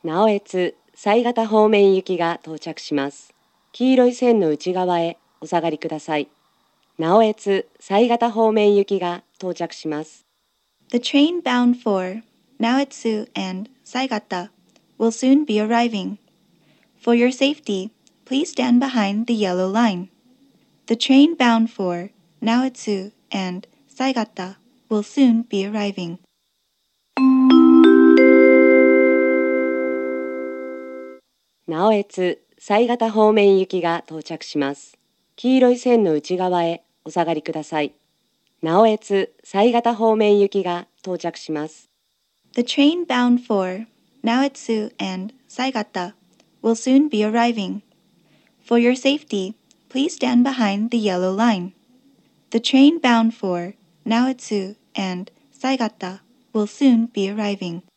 直江津犀潟方面行きが到着します。黄色い線の内側へお下がりください。直江津犀潟方面行きが到着します。 The train bound for Naoetsu and Saigata will soon be arriving. For your safety, please stand behind the yellow line. The train bound for Naoetsu and Saigata will soon be arriving. 直江津犀潟方面行きが到着します。黄色い線の内側へお下がりください。直江津犀潟方面行きが到着します。 The train bound for Naoetsu and Saigata will soon be arriving. For your safety, please stand behind the yellow line. The train bound for Naoetsu and Saigata will soon be arriving.